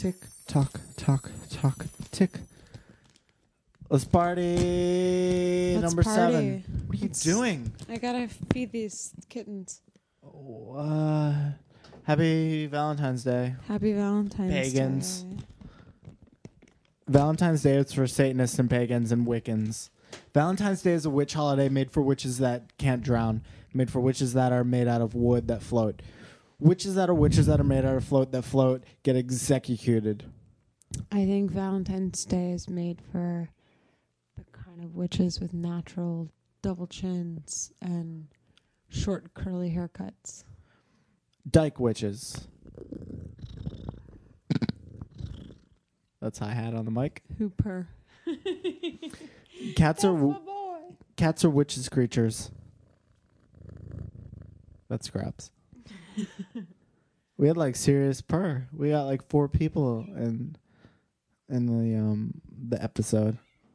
Tick, tock, tick. Let's party. Let's Number party. 7. What are you doing? I gotta feed these kittens. Happy Valentine's Day. Happy Valentine's Pagans. Day. Valentine's Day is for Satanists and pagans and Wiccans. Valentine's Day is a witch holiday made for witches that can't drown, made for witches that are made out of wood that float. Witches that are made out of float that float get executed. I think Valentine's Day is made for the kind of witches with natural double chins and short curly haircuts. Dyke witches. That's high hat on the mic. Hooper. Cats are my boy. Cats are witches creatures. That's scraps. We had like serious purr. We got like 4 people in the episode.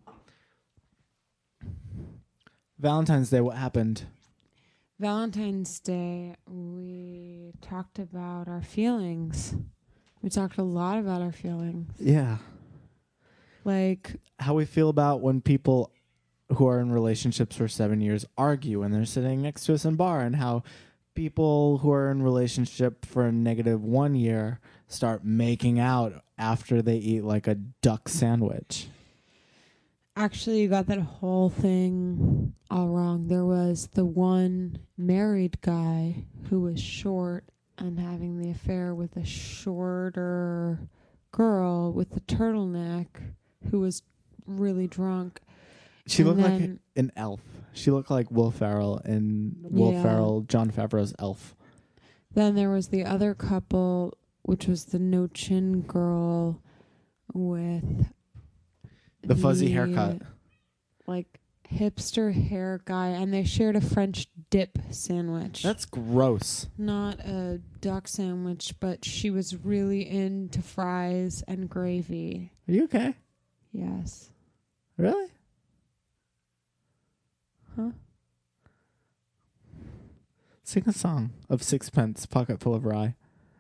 Valentine's Day, what happened? Valentine's Day, we talked about our feelings. We talked a lot about our feelings. Yeah. Like How we feel about when people who are in relationships for 7 years argue when they're sitting next to us in bar, and how people who are in relationship for a -1 year start making out after they eat like a duck sandwich. Actually, you got that whole thing all wrong. There was the one married guy who was short and having the affair with a shorter girl with the turtleneck who was really drunk. She And looked like then- an elf. She looked like Will Ferrell in Will Yeah. Ferrell, Jon Favreau's Elf. Then there was the other couple, which was the no chin girl with The fuzzy haircut. like hipster hair guy, and they shared a French dip sandwich. That's gross. Not a duck sandwich, but she was really into fries and gravy. Are you okay? Yes. Really? Huh? Sing a song of Sixpence, Pocket Full of Rye.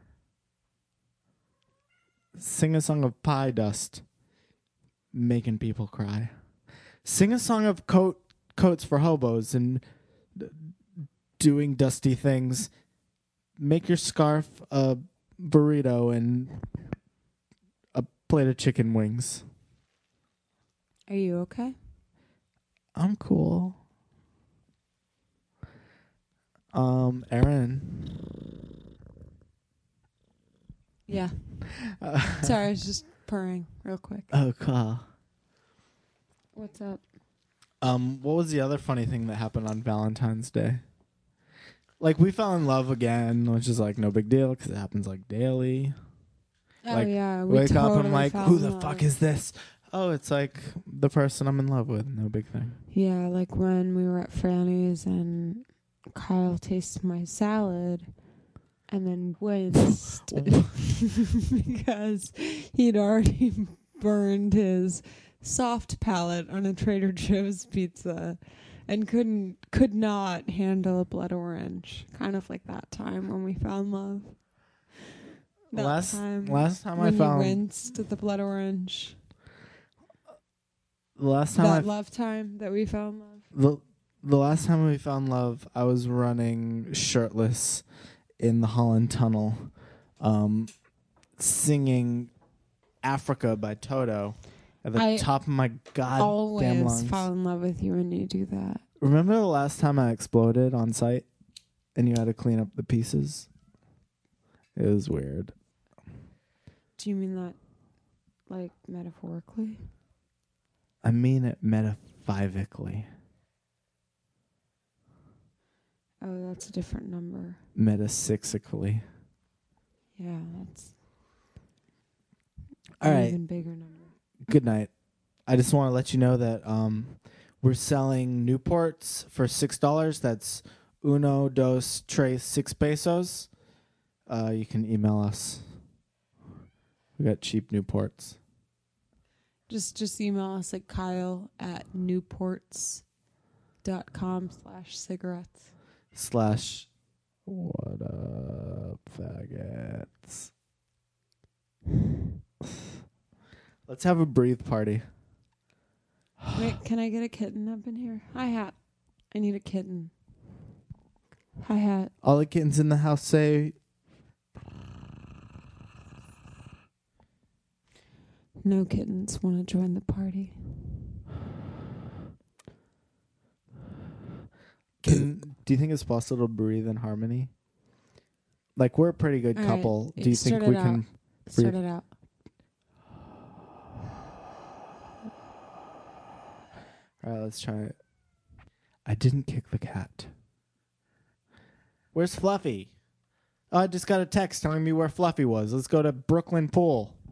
Sing a song of pie dust, making people cry. Sing a song of coats for hobos and doing dusty things. Make your scarf a burrito and a plate of chicken wings. Are you okay? I'm cool. Aaron. Yeah. Sorry, I was just purring real quick. Oh, cool. What's up? What was the other funny thing that happened on Valentine's Day? Like, we fell in love again, which is like no big deal because it happens like daily. Oh, Like, yeah. We Wake up, I'm totally like, fell who in the love. fuck is this? Oh, it's like the person I'm in love with. No big thing. Yeah, like when we were at Franny's and Kyle tasted my salad and then winced because he'd already burned his soft palate on a Trader Joe's pizza and could not handle a blood orange. Kind of like that time when we found love. Last time when I found you winced at the blood orange. the last time That love time that we found love. the last time we found love, I was running shirtless in the Holland Tunnel, singing "Africa" by Toto at the top of my goddamn Always lungs. fall in love with you when you do that. Remember the last time I exploded on site, and you had to clean up the pieces? It was weird. Do you mean that, like, metaphorically? I mean it metaphysically. Oh, that's a different number. Metaphysically. Yeah, that's All an right. even bigger number. Good night. I just want to let you know that we're selling Newports for $6. That's uno, dos, tres, 6 pesos. You can email us. We got cheap Newports. Just email us at kyle@newports.com/cigarettes. / what up, faggots. Let's have a breathe party. Wait, can I get a kitten up in here? Hi hat. I need a kitten. Hi hat. All the kittens in the house say, No kittens want to join the party. do you think it's possible to breathe in harmony? Like, we're a pretty good All couple. right, Do you think we can Start breathe? it out. All right, let's try it. I didn't kick the cat. Where's Fluffy? Oh, I just got a text telling me where Fluffy was. Let's go to Brooklyn Pool.